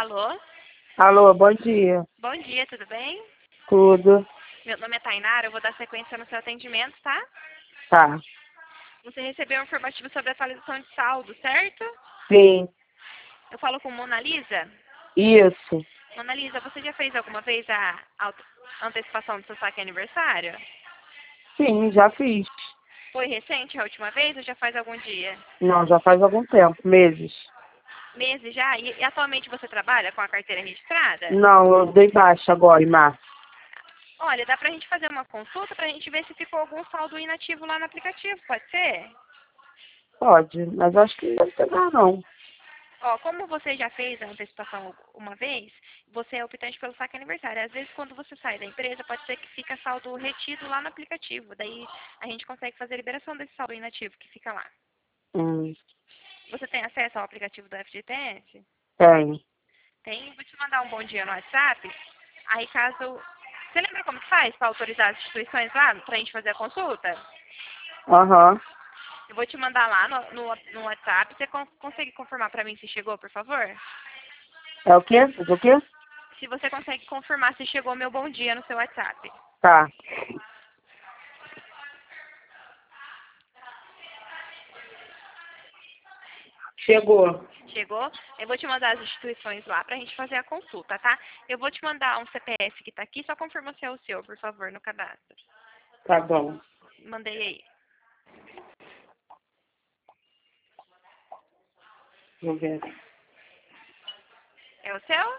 Alô? Alô, bom dia. Bom dia, tudo bem? Tudo? Meu nome é Tainara, eu vou dar sequência no seu atendimento, tá? Tá. Você recebeu um informativo sobre a atualização de saldo, certo? Sim. Eu falo com Mona Lisa. Isso. Mona Lisa, você já fez alguma vez a antecipação do seu saque aniversário? Sim, já fiz. Foi recente a última vez ou já faz algum dia? Não, já faz algum tempo, meses. Meses já? E atualmente você trabalha com a carteira registrada? Não, eu dei baixa agora, em março. Olha, dá pra gente fazer uma consulta pra gente ver se ficou algum saldo inativo lá no aplicativo, pode ser? Pode, mas acho que não deve ter mais, não. Ó, como você já fez a antecipação uma vez, você é optante pelo saque aniversário. Às vezes, quando você sai da empresa, pode ser que fica saldo retido lá no aplicativo. Daí, a gente consegue fazer a liberação desse saldo inativo que fica lá. Hum, Você tem acesso ao aplicativo do FGTS? tenho. Tem. Vou te mandar um bom dia no WhatsApp. Aí, caso... Você lembra como que faz para autorizar as instituições lá, pra gente fazer a consulta? Aham. Eu vou te mandar lá no WhatsApp. Você consegue confirmar pra mim se chegou, por favor? É o quê? Faz o quê? Se você consegue confirmar se chegou meu bom dia no seu WhatsApp. Tá. Chegou. Chegou? Eu vou te mandar as instituições lá pra gente fazer a consulta, tá? Eu vou te mandar um CPF que tá aqui, só confirma se é o seu, por favor, no cadastro. Tá bom. Mandei aí. Vou ver. É o seu?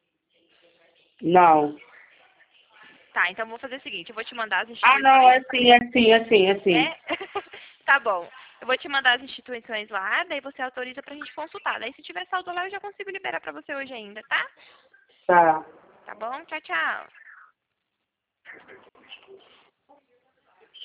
Não. Tá, então vou fazer o seguinte, eu vou te mandar as Ah, não, instituições. é sim, é sim, é sim, é sim. É? Tá bom. Eu vou te mandar as instituições lá, daí você autoriza pra gente consultar. Daí se tiver saldo lá, eu já consigo liberar pra você hoje ainda, tá? Tá. Tá bom? Tchau, tchau.